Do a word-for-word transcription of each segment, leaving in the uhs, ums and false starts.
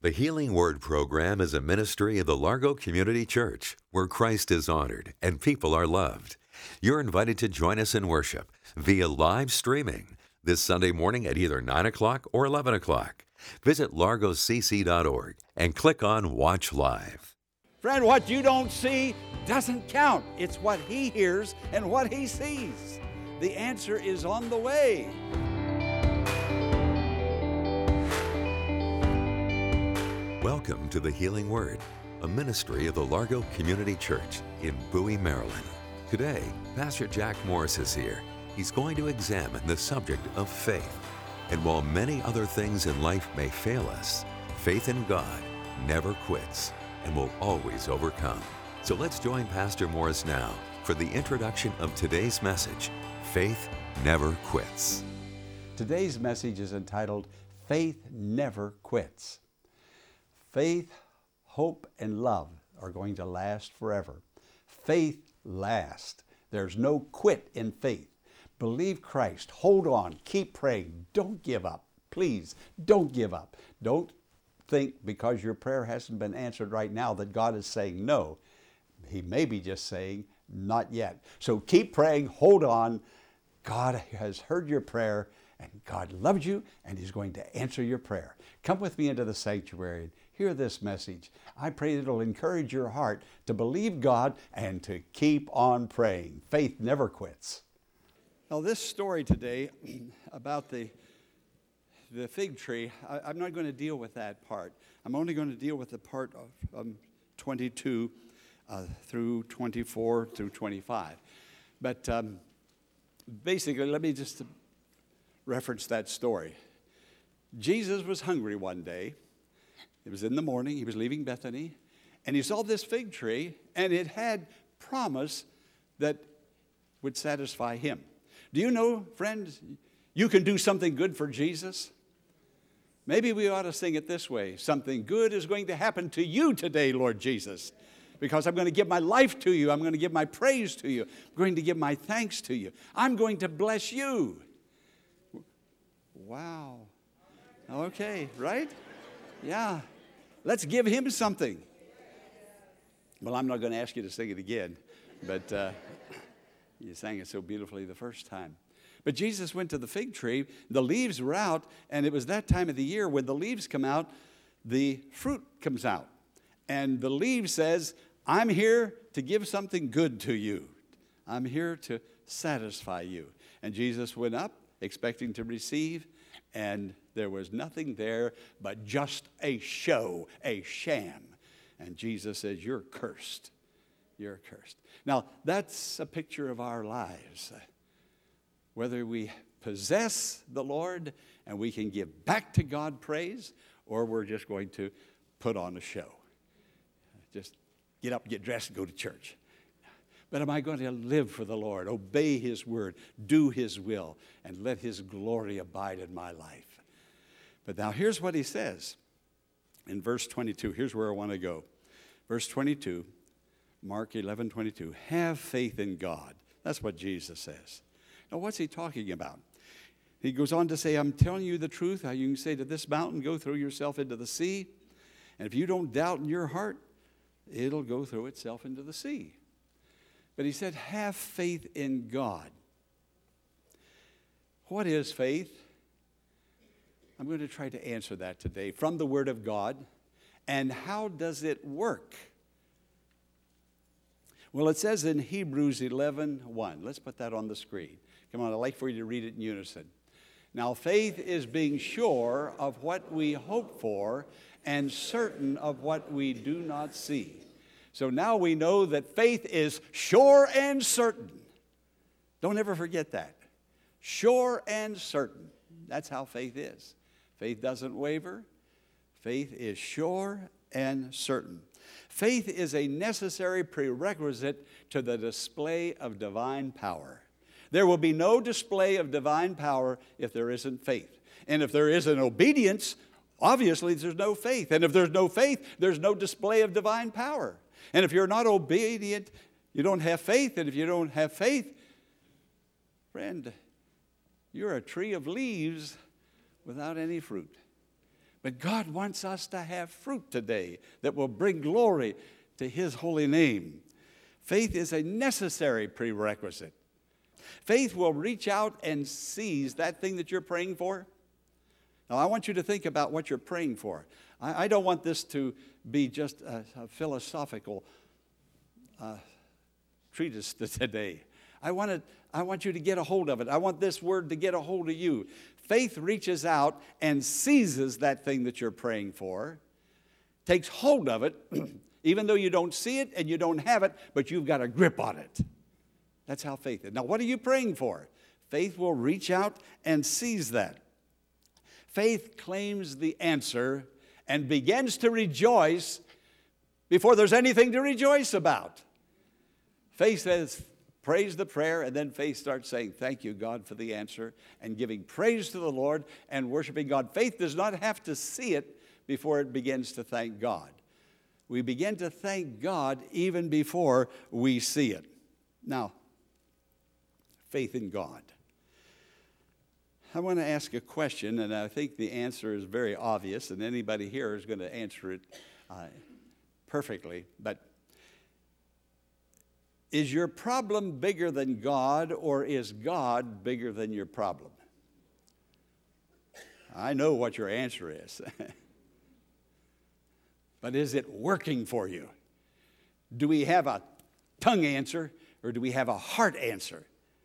The Healing Word program is a ministry of the Largo Community Church, where Christ is honored and people are loved. You're invited to join us in worship via live streaming this Sunday morning at either nine o'clock or eleven o'clock. Visit largo c c dot org and click on Watch Live. Friend, what you don't see doesn't count. It's what He hears and what He sees. The answer is on the way. Welcome to the Healing Word, a ministry of the Largo Community Church in Bowie, Maryland. Today, Pastor Jack Morris is here. He's going to examine the subject of faith. And while many other things in life may fail us, faith in God never quits and will always overcome. So let's join Pastor Morris now for the introduction of today's message, Faith Never Quits. Today's message is entitled, Faith Never Quits. Faith, hope, and love are going to last forever. Faith lasts. There's no quit in faith. Believe Christ. Hold on. Keep praying. Don't give up. Please, don't give up. Don't think because your prayer hasn't been answered right now that God is saying no. He may be just saying not yet. So keep praying. Hold on. God has heard your prayer, and God loves you, and He's going to answer your prayer. Come with me into the sanctuary and hear this message. I pray it'll encourage your heart to believe God and to keep on praying. Faith never quits. Now, this story today about the, the fig tree, I, I'm not going to deal with that part. I'm only going to deal with the part of um, twenty-two uh, through twenty-four through twenty-five. But um, basically, let me just reference that story. Jesus was hungry one day. It was in the morning. He was leaving Bethany, and he saw this fig tree, and it had promise that would satisfy him. Do you know, friends, you can do something good for Jesus? Maybe we ought to sing it this way. Something good is going to happen to you today, Lord Jesus, because I'm going to give my life to you. I'm going to give my praise to you. I'm going to give my thanks to you. I'm going to bless you. Wow. Okay, right? Yeah. Let's give Him something. Well, I'm not going to ask you to sing it again, but uh, you sang it so beautifully the first time. But Jesus went to the fig tree. The leaves were out, and it was that time of the year when the leaves come out, the fruit comes out. And the leaf says, I'm here to give something good to you. I'm here to satisfy you. And Jesus went up, expecting to receive, and there was nothing there but just a show, a sham. And Jesus says, you're cursed. You're cursed. Now, that's a picture of our lives. Whether we possess the Lord and we can give back to God praise, or we're just going to put on a show. Just get up, get dressed, and go to church. But am I going to live for the Lord, obey His word, do His will, and let His glory abide in my life? But now here's what He says in verse twenty-two. Here's where I want to go. Verse twenty-two, Mark eleven twenty-two. Have faith in God. That's what Jesus says. Now what's He talking about? He goes on to say, I'm telling you the truth. How you can say to this mountain, go throw yourself into the sea. And if you don't doubt in your heart, it'll go throw itself into the sea. But He said, have faith in God. What is faith? I'm going to try to answer that today from the Word of God. And how does it work? Well, it says in Hebrews eleven one. Let's put that on the screen. Come on, I'd like for you to read it in unison. Now, faith is being sure of what we hope for and certain of what we do not see. So now we know that faith is sure and certain. Don't ever forget that. Sure and certain. That's how faith is. Faith doesn't waver. Faith is sure and certain. Faith is a necessary prerequisite to the display of divine power. There will be no display of divine power if there isn't faith. And if there isn't obedience, obviously there's no faith. And if there's no faith, there's no display of divine power. And if you're not obedient, you don't have faith. And if you don't have faith, friend, you're a tree of leaves without any fruit. But God wants us to have fruit today that will bring glory to His holy name. Faith is a necessary prerequisite. Faith will reach out and seize that thing that you're praying for. Now, I want you to think about what you're praying for. I, I don't want this to be just a, a philosophical uh, treatise today. I want, it, I want you to get a hold of it. I want this word to get a hold of you. Faith reaches out and seizes that thing that you're praying for, takes hold of it, even though you don't see it and you don't have it, but you've got a grip on it. That's how faith is. Now, what are you praying for? Faith will reach out and seize that. Faith claims the answer and begins to rejoice before there's anything to rejoice about. Faith says, praise the prayer, and then faith starts saying, thank you, God, for the answer, and giving praise to the Lord and worshiping God. Faith does not have to see it before it begins to thank God. We begin to thank God even before we see it. Now, faith in God. I want to ask a question, and I think the answer is very obvious, and anybody here is going to answer it uh, perfectly. But is your problem bigger than God, or is God bigger than your problem? I know what your answer is. But is it working for you? Do we have a tongue answer, or do we have a heart answer?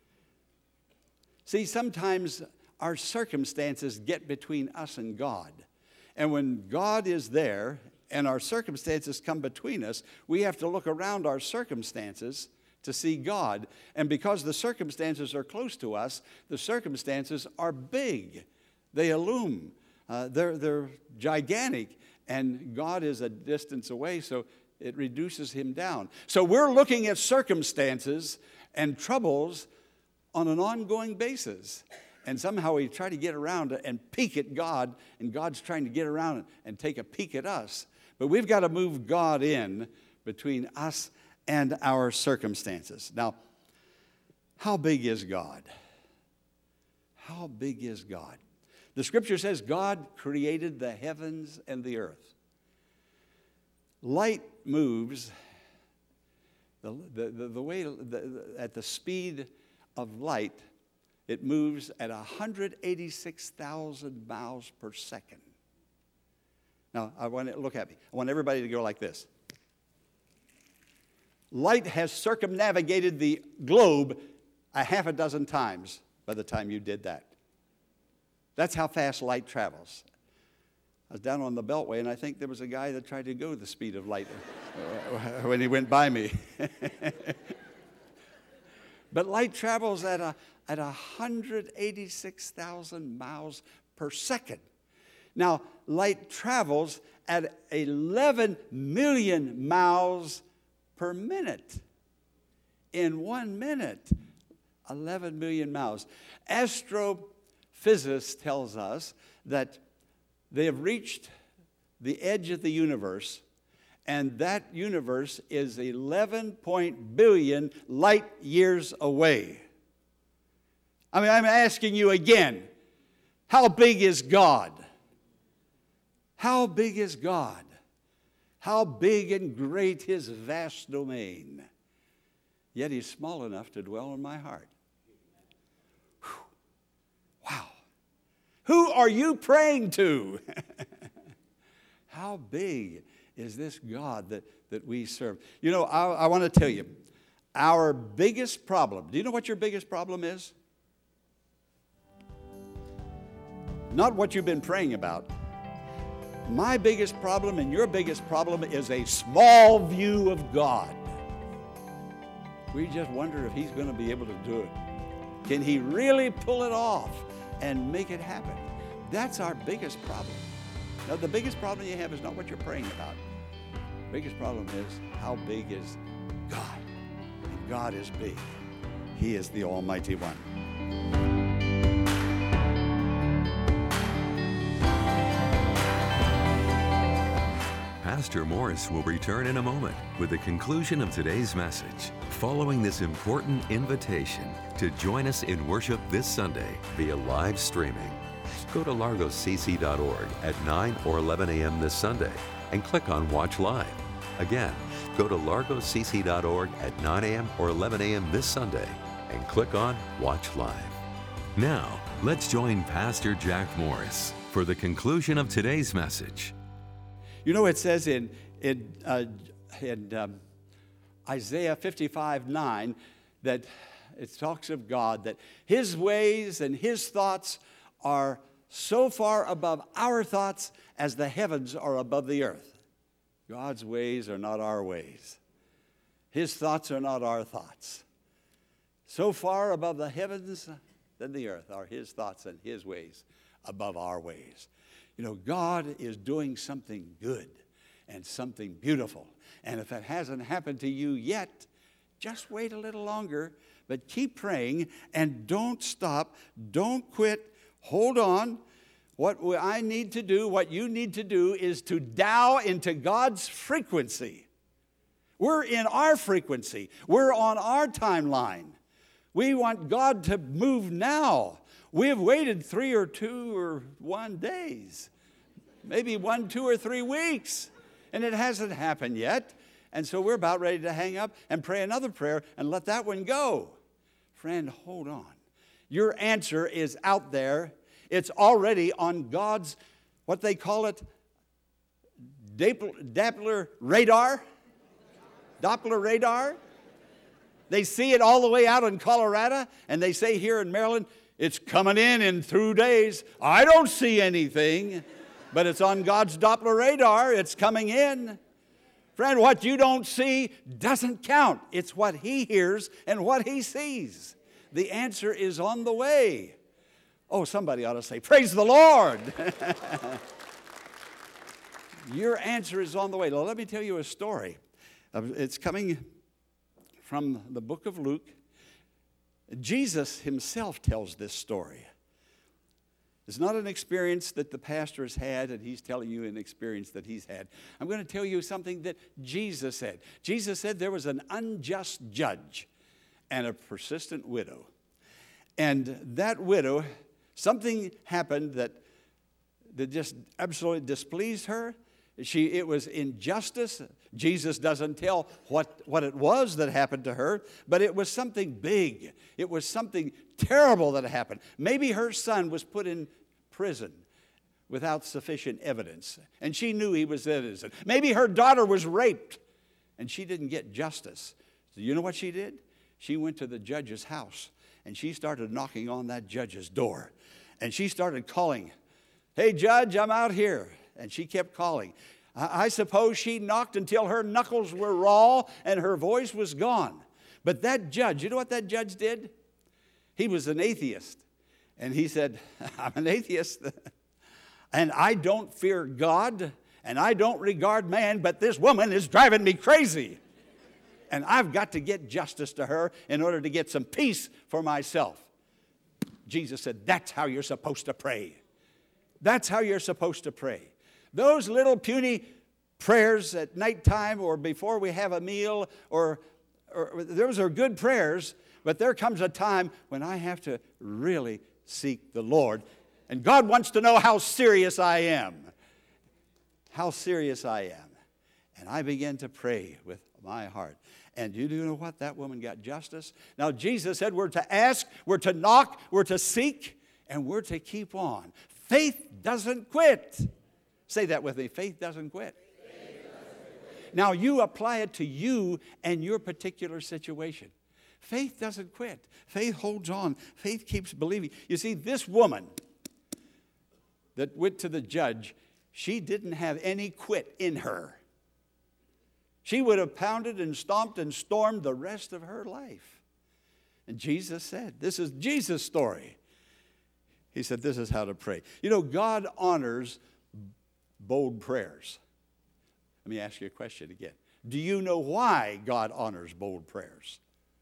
See, sometimes our circumstances get between us and God. And when God is there and our circumstances come between us, we have to look around our circumstances to see God. And because the circumstances are close to us, the circumstances are big. They illume. Uh, they're, they're gigantic. And God is a distance away, so it reduces Him down. So we're looking at circumstances and troubles on an ongoing basis. And somehow we try to get around and peek at God, and God's trying to get around and take a peek at us. But we've got to move God in between us and our circumstances. Now, how big is God? How big is God? The Scripture says God created the heavens and the earth. Light moves the, the, the, the way the, at the speed of light. It moves at one hundred eighty-six thousand miles per second. Now, I want to look at me. I want everybody to go like this. Light has circumnavigated the globe a half a dozen times by the time you did that. That's how fast light travels. I was down on the Beltway, and I think there was a guy that tried to go the speed of light when he went by me. But light travels at a at one hundred eighty-six thousand miles per second. Now, light travels at eleven million miles per minute. In one minute, eleven million miles. Astrophysics tells us that they have reached the edge of the universe, and that universe is eleven point billion light years away. I mean, I'm asking you again, how big is God? How big is God? How big and great His vast domain? Yet He's small enough to dwell in my heart. Whew. Wow. Who are you praying to? How big is this God that, that we serve? You know, I, I want to tell you, our biggest problem, do you know what your biggest problem is? Not what you've been praying about. My biggest problem and your biggest problem is a small view of God. We just wonder if He's going to be able to do it. Can He really pull it off and make it happen? That's our biggest problem. Now, the biggest problem you have is not what you're praying about. The biggest problem is, how big is God? And God is big. He is the Almighty One. Pastor Morris will return in a moment with the conclusion of today's message, following this important invitation to join us in worship this Sunday via live streaming. go to largo c c dot org at nine or eleven a.m. this Sunday and click on Watch Live. Again, go to largo c c dot org at nine a.m. or eleven a.m. this Sunday and click on Watch Live. Now, let's join Pastor Jack Morris for the conclusion of today's message. You know, it says in, in, uh, in um, Isaiah fifty-five nine that it talks of God, that His ways and His thoughts are so far above our thoughts as the heavens are above the earth. God's ways are not our ways. His thoughts are not our thoughts. So far above the heavens than the earth are His thoughts and His ways above our ways. You know, God is doing something good and something beautiful. And if it hasn't happened to you yet, just wait a little longer, but keep praying and don't stop. Don't quit. Hold on. What I need to do, what you need to do is to dial into God's frequency. We're in our frequency. We're on our timeline. We want God to move now. We have waited three or two or one days, maybe one, two, or three weeks, and it hasn't happened yet. And so we're about ready to hang up and pray another prayer and let that one go. Friend, hold on. Your answer is out there. It's already on God's, what they call it, Doppler radar. Doppler radar. They see it all the way out in Colorado, and they say here in Maryland, it's coming in in two days. I don't see anything, but it's on God's Doppler radar. It's coming in. Friend, what you don't see doesn't count. It's what He hears and what He sees. The answer is on the way. Oh, somebody ought to say, praise the Lord. Your answer is on the way. Now, let me tell you a story. It's coming from the book of Luke. Jesus Himself tells this story. It's not an experience that the pastor has had, and he's telling you an experience that he's had. I'm going to tell you something that Jesus said. Jesus said there was an unjust judge and a persistent widow. And that widow, something happened that, that just absolutely displeased her. She, it was injustice. Jesus doesn't tell what, what it was that happened to her, but it was something big. It was something terrible that happened. Maybe her son was put in prison without sufficient evidence, and she knew he was innocent. Maybe her daughter was raped, and she didn't get justice. So you know what she did? She went to the judge's house, and she started knocking on that judge's door, and she started calling, "Hey, judge, I'm out here." And she kept calling. I suppose she knocked until her knuckles were raw and her voice was gone. But that judge, you know what that judge did? He was an atheist. And he said, I'm an atheist, and I don't fear God, and I don't regard man, but this woman is driving me crazy. And I've got to get justice to her in order to get some peace for myself. Jesus said, that's how you're supposed to pray. That's how you're supposed to pray. Those little puny prayers at nighttime or before we have a meal, or, or those are good prayers, but there comes a time when I have to really seek the Lord. And God wants to know how serious I am. How serious I am. And I began to pray with my heart. And you do know what? That woman got justice. Now, Jesus said we're to ask, we're to knock, we're to seek, and we're to keep on. Faith doesn't quit. Say that with me. Faith doesn't quit. Faith doesn't quit. Now you apply it to you and your particular situation. Faith doesn't quit. Faith holds on. Faith keeps believing. You see, this woman that went to the judge, she didn't have any quit in her. She would have pounded and stomped and stormed the rest of her life. And Jesus said, this is Jesus' story. He said, this is how to pray. You know, God honors bold prayers. Let me ask you a question again. Do you know why God honors bold prayers?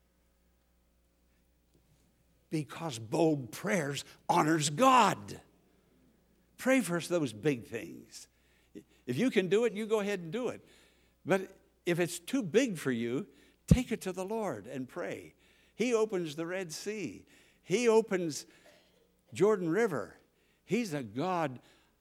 Because bold prayers honors God. Pray for those big things. If you can do it, you go ahead and do it. But if it's too big for you, take it to the Lord and pray. He opens the Red Sea. He opens Jordan River. He's a God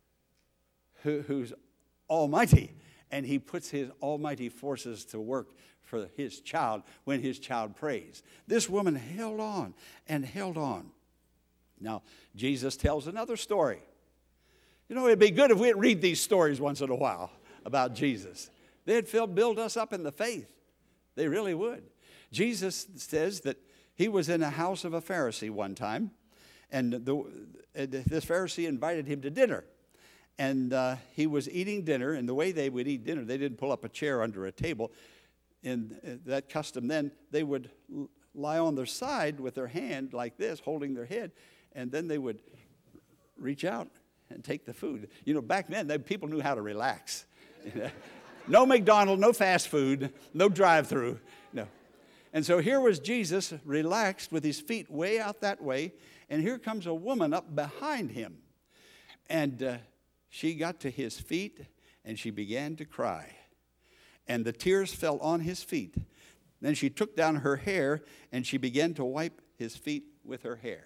who, who's almighty, and he puts his almighty forces to work for his child when his child prays. This woman held on and held on. Now, Jesus tells another story. You know, it'd be good if we'd read these stories once in a while about Jesus. They'd feel, build us up in the faith. They really would. Jesus says that he was in a house of a Pharisee one time, and the, this Pharisee invited him to dinner. And uh, he was eating dinner, and the way they would eat dinner, they didn't pull up a chair under a table. In that custom then, they would lie on their side with their hand like this, holding their head, and then they would reach out and take the food. You know, back then, they, people knew how to relax. No McDonald's, no fast food, no drive-through, no. And so here was Jesus relaxed with his feet way out that way, and here comes a woman up behind him. And uh, she got to his feet, and she began to cry. And the tears fell on his feet. Then she took down her hair, and she began to wipe his feet with her hair.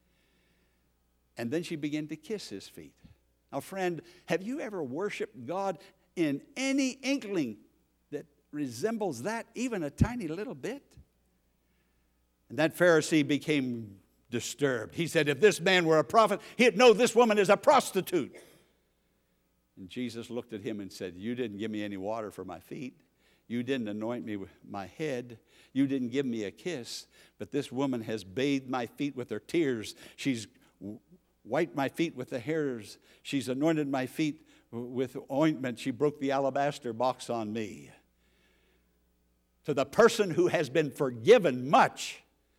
And then she began to kiss his feet. Now, friend, have you ever worshiped God in any inkling that resembles that, even a tiny little bit? And that Pharisee became disturbed. He said, if this man were a prophet, he'd know this woman is a prostitute. And Jesus looked at him and said, you didn't give me any water for my feet. You didn't anoint me with my head. You didn't give me a kiss. But this woman has bathed my feet with her tears. She's wiped my feet with the hairs. She's anointed my feet with ointment. She broke the alabaster box on me. To the person who has been forgiven much,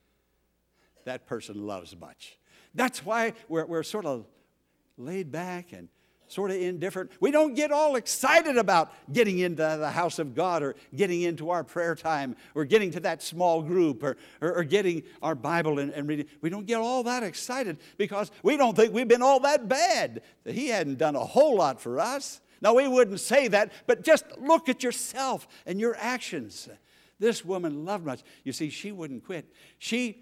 that person loves much. That's why we're, we're sort of laid back and sort of indifferent. We don't get all excited about getting into the house of God or getting into our prayer time or getting to that small group or, or, or getting our Bible and, and reading. We don't get all that excited because we don't think we've been all that bad. He hadn't done a whole lot for us. Now, we wouldn't say that, but just look at yourself and your actions. This woman loved much. You see, she wouldn't quit. She,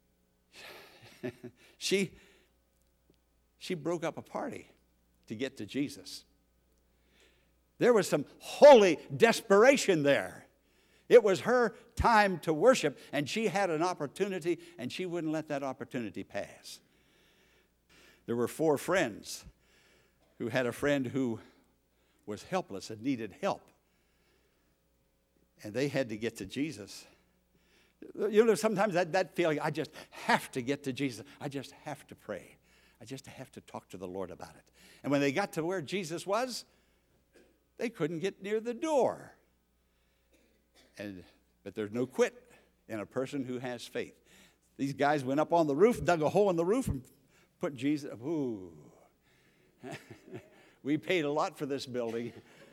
she, she broke up a party to get to Jesus. There was some holy desperation there. It was her time to worship, and she had an opportunity, and she wouldn't let that opportunity pass. There were four friends who had a friend who was helpless and needed help. And they had to get to Jesus. You know, sometimes that, that feeling, I just have to get to Jesus. I just have to pray. I just have to talk to the Lord about it. And when they got to where Jesus was, they couldn't get near the door. And but there's no quit in a person who has faith. These guys went up on the roof, dug a hole in the roof, and put Jesus. Ooh, we paid a lot for this building.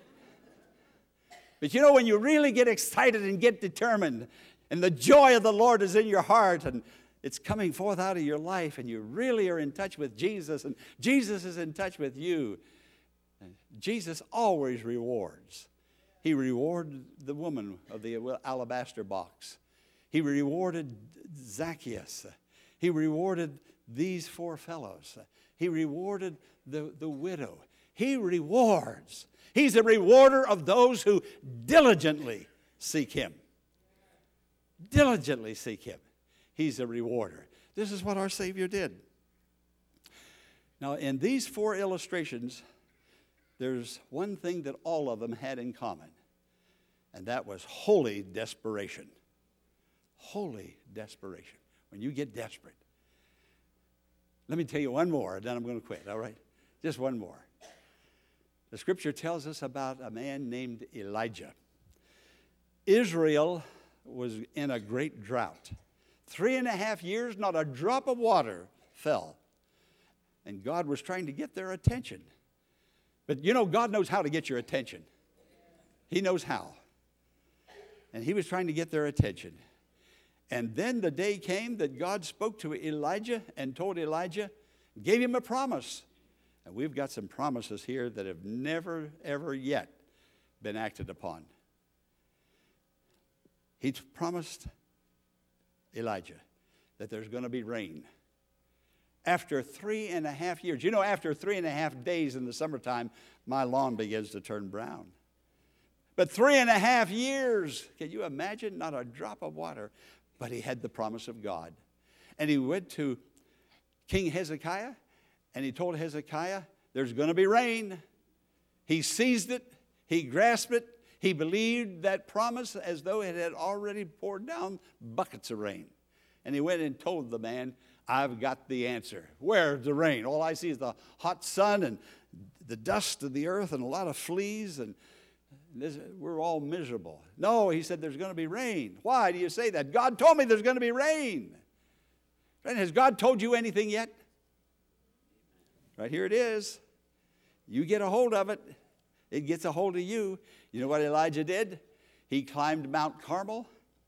But you know, when you really get excited and get determined, and the joy of the Lord is in your heart, and it's coming forth out of your life, and you really are in touch with Jesus, and Jesus is in touch with you. Jesus always rewards. He rewarded the woman of the alabaster box. He rewarded Zacchaeus. He rewarded these four fellows. He rewarded the, the widow. He rewards. He's a rewarder of those who diligently seek him. Diligently seek him. He's a rewarder. This is what our Savior did. Now, in these four illustrations, there's one thing that all of them had in common, and that was holy desperation. Holy desperation. When you get desperate. Let me tell you one more, and then I'm going to quit, all right? Just one more. The scripture tells us about a man named Elijah. Israel was in a great drought. Three and a half years, not a drop of water fell. And God was trying to get their attention. But you know, God knows how to get your attention. He knows how. And he was trying to get their attention. And then the day came that God spoke to Elijah and told Elijah, gave him a promise. And we've got some promises here that have never, ever yet been acted upon. He promised Elijah that there's going to be rain. After three and a half years, you know, after three and a half days in the summertime, my lawn begins to turn brown. But three and a half years, can you imagine? Not a drop of water. But he had the promise of God. And he went to King Hezekiah, and he told Hezekiah, there's going to be rain. He seized it. He grasped it. He believed that promise as though it had already poured down buckets of rain. And he went and told the man, I've got the answer. Where's the rain? All I see is the hot sun and the dust of the earth and a lot of fleas, and this, we're all miserable. No, he said, there's going to be rain. Why do you say that? God told me there's going to be rain. Friend, has God told you anything yet? Right here it is. You get a hold of it. It gets a hold of you. You know what Elijah did? He climbed Mount Carmel,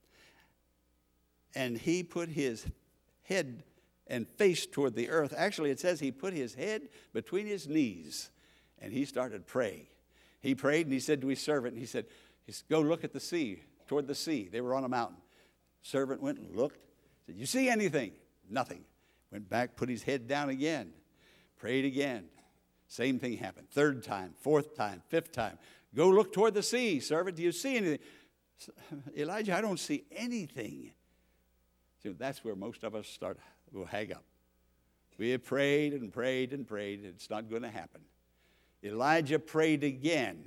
and he put his head and face toward the earth. Actually, it says he put his head between his knees, and he started praying. He prayed, and he said to his servant, and he said, go look at the sea, toward the sea. They were on a mountain. Servant went and looked. Said, you see anything? Nothing. Went back, put his head down again. Prayed again. Same thing happened. Third time, fourth time, fifth time. Go look toward the sea, servant. Do you see anything? Elijah, I don't see anything. So that's where most of us start, we'll hang up. We have prayed and prayed and prayed. It's not going to happen. Elijah prayed again.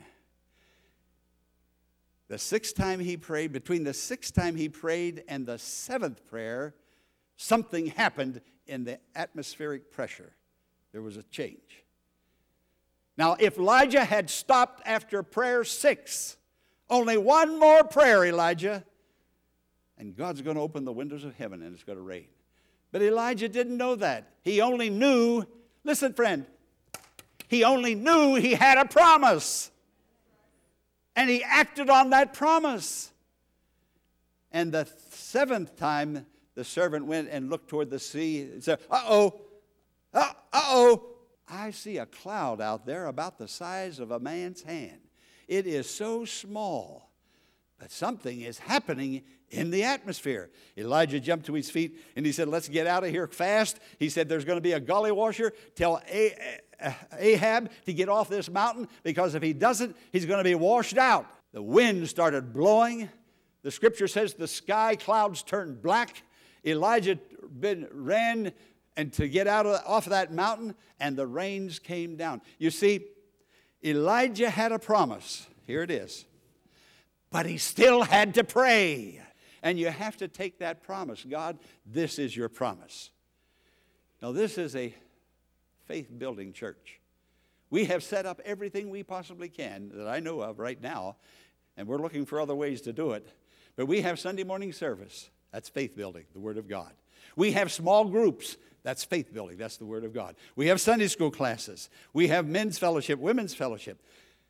The sixth time he prayed, between the sixth time he prayed and the seventh prayer, something happened in the atmospheric pressure. There was a change. Now, if Elijah had stopped after prayer six, only one more prayer, Elijah, and God's going to open the windows of heaven and it's going to rain. But Elijah didn't know that. He only knew, listen, friend, he only knew he had a promise. And he acted on that promise. And the seventh time, the servant went and looked toward the sea and said, uh-oh, uh, uh-oh, I see a cloud out there about the size of a man's hand. It is so small, but something is happening in the atmosphere. Elijah jumped to his feet and he said, let's get out of here fast. He said, there's going to be a gully washer. Tell Ahab to get off this mountain, because if he doesn't, he's going to be washed out. The wind started blowing. The scripture says the sky clouds turned black. Elijah been, ran and to get out of, off of that mountain, and the rains came down. You see, Elijah had a promise. Here it is. But he still had to pray. And you have to take that promise. God, this is your promise. Now, this is a faith-building church. We have set up everything we possibly can that I know of right now, and we're looking for other ways to do it. But we have Sunday morning service. That's faith-building, the Word of God. We have small groups. That's faith-building. That's the Word of God. We have Sunday school classes. We have men's fellowship, women's fellowship.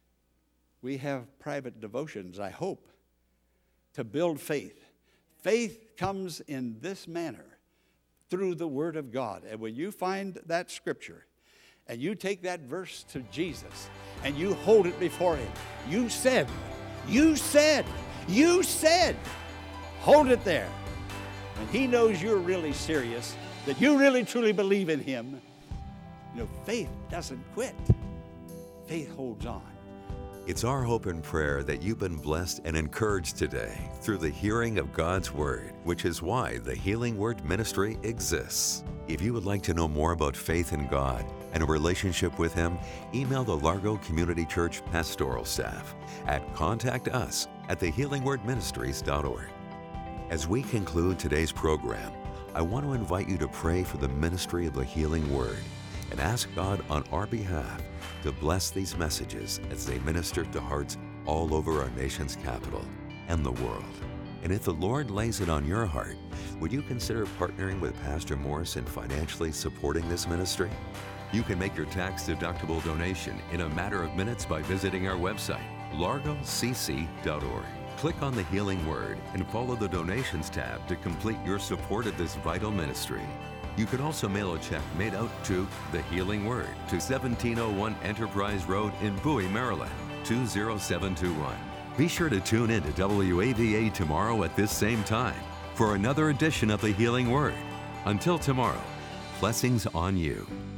We have private devotions, I hope, to build faith. Faith comes in this manner, through the Word of God. And when you find that scripture, and you take that verse to Jesus, and you hold it before Him, you said, you said, you said, hold it there. And He knows you're really serious, that you really truly believe in Him. You know, faith doesn't quit. Faith holds on. It's our hope and prayer that you've been blessed and encouraged today through the hearing of God's Word, which is why the Healing Word Ministry exists. If you would like to know more about faith in God and a relationship with Him, email the Largo Community Church pastoral staff at contact us at the healing word ministries dot org. As we conclude today's program, I want to invite you to pray for the ministry of the Healing Word and ask God on our behalf to bless these messages as they minister to hearts all over our nation's capital and the world. And if the Lord lays it on your heart, would you consider partnering with Pastor Morris in financially supporting this ministry? You can make your tax-deductible donation in a matter of minutes by visiting our website, largo c c dot org. Click on the Healing Word and follow the Donations tab to complete your support of this vital ministry. You can also mail a check made out to The Healing Word to seventeen oh one Enterprise Road in Bowie, Maryland, two oh seven two one. Be sure to tune in to W A V A tomorrow at this same time for another edition of The Healing Word. Until tomorrow, Blessings on you.